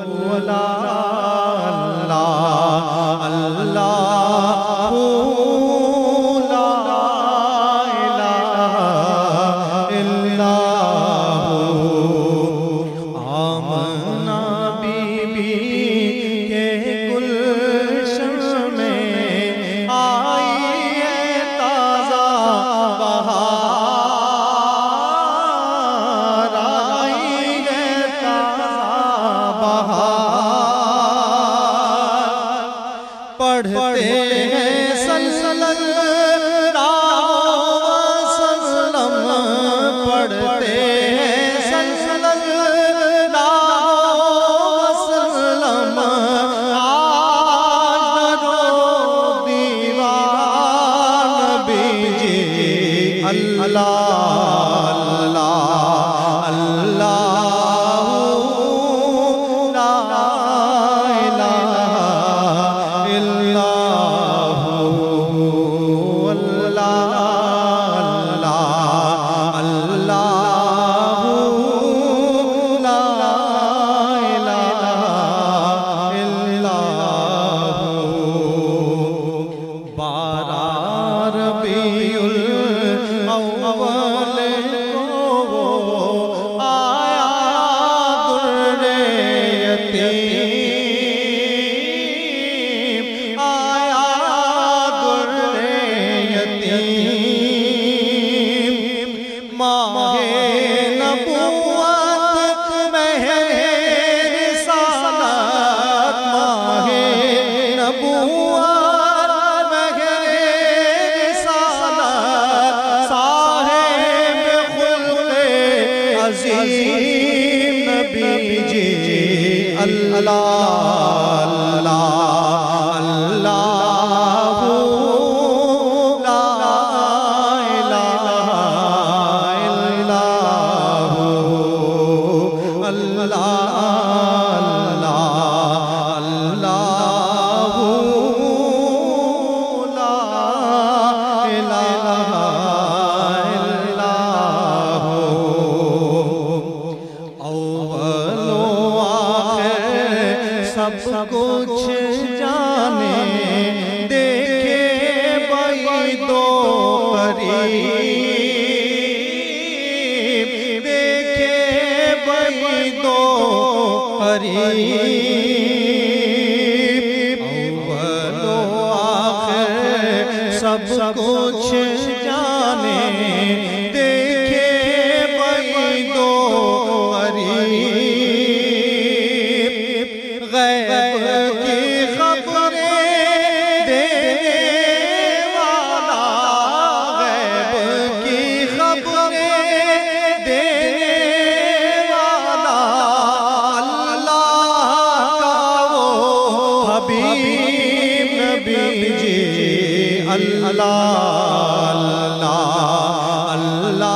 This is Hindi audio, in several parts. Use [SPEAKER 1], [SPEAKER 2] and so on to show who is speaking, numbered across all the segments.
[SPEAKER 1] पढ़ते हैं सल्लल्लाहु वसल्लम, पढ़ते हैं सल्लल्लाहु वसल्लम। आज दरो दीवान बीजी अल्लाह अल्लाह सब कुछ जाने देखे भाई दो करीब, देखे भाई दो करीब। अव्वलो आखिर सब कुछ जाने देखे भाई दो करीब। गैब की खबरें देने वाला, गैब की खबरें देने वाला अल्लाह का वो हबीब नबी जी अल्लाह अल्लाह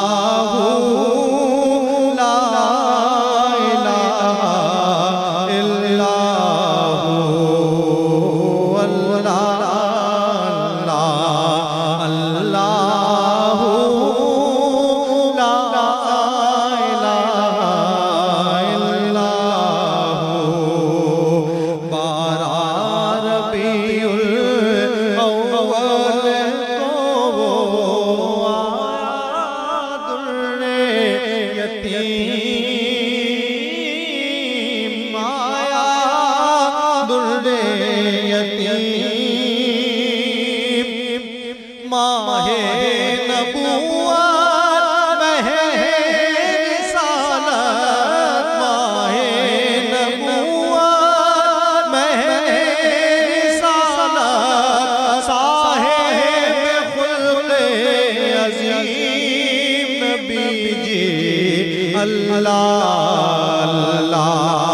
[SPEAKER 1] माहे नबूवत महे रिसालत, माहे नबूवत महे रिसालत। साहिब खुल्क़े अज़ीम नबी जी अल्लाह अल्लाह।